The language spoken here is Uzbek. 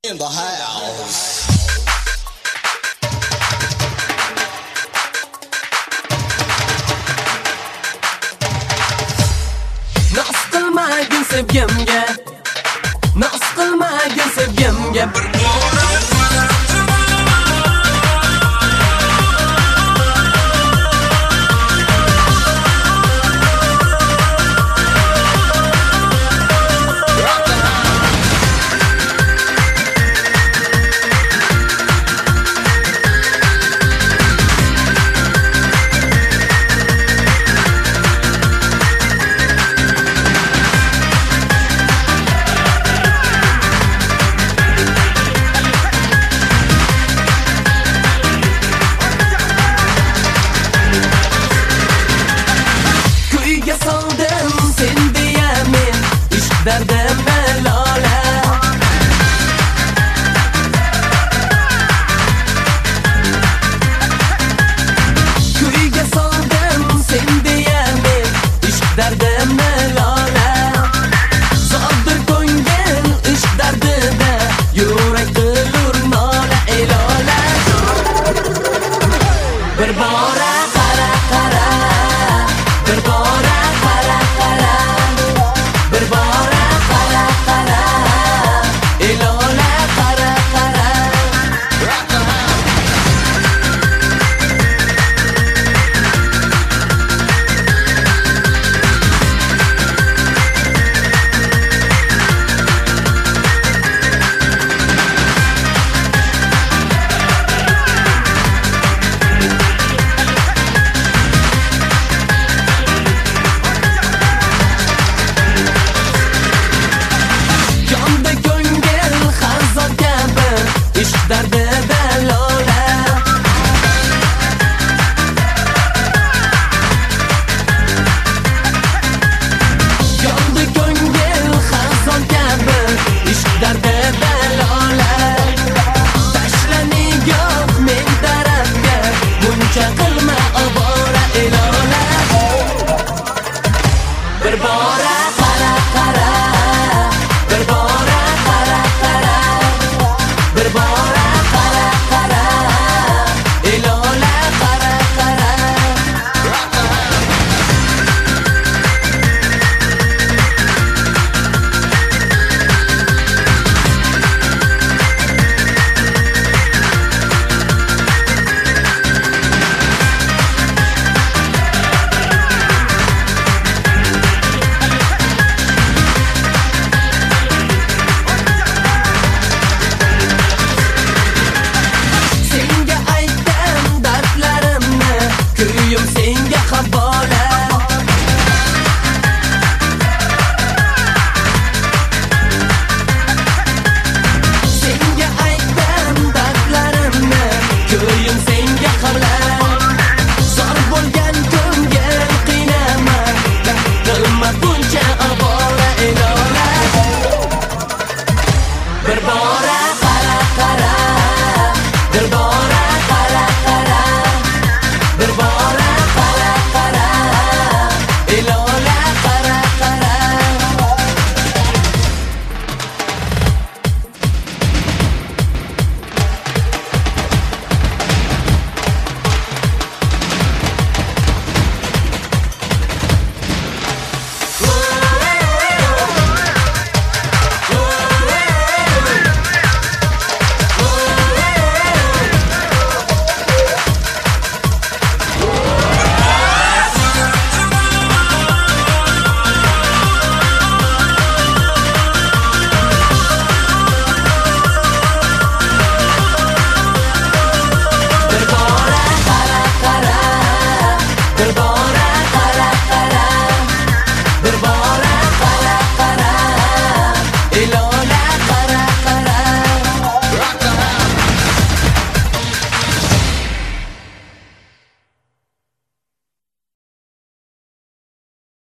in the house. Noz qilmagin sevgimga, noz qilmagin sevgimga. Derdimne lale Kuyga soldim sen diye men ishq derdimne lale Soldir ko'ngil ishq dardida yurak qilur nola ilola Bir bora qara qara Bir bora qara qara Bir bora derdida lola Yondi ko'ngil xazon kabi ishq dardida lola Tashla nigoh men tarafga buncha qilma obora ilola Bir bora qara qara Bir bora qara qara Bir bora senga havola Senga aytdim dardlarimni ko'yim senga qavla Zor bo'lgan ko'ngil qiynama qilma buncha avora ilola Bir bor